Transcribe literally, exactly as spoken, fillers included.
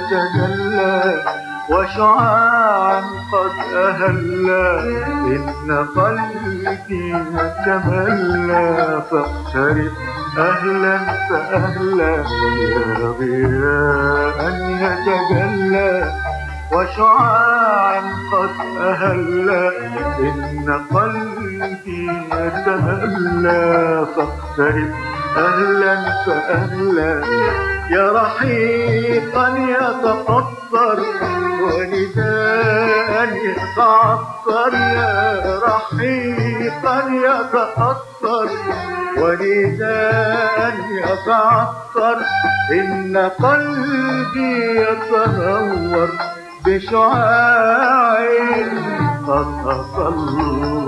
يتجلى وشعاعا قد أهلا، إن قلبي يتملى فاقترب أهلا فأهلا يا ضياء يتجلى وشعاعا قد أهلا، إن قلبي يتملى فاقترب أهلا فأهلا يا رحيقا يتقطر ونداء يتعطر، يا رحيقا يتقطر ونداء يتعطر، إن قلبي يتنور بشعاع قد أطل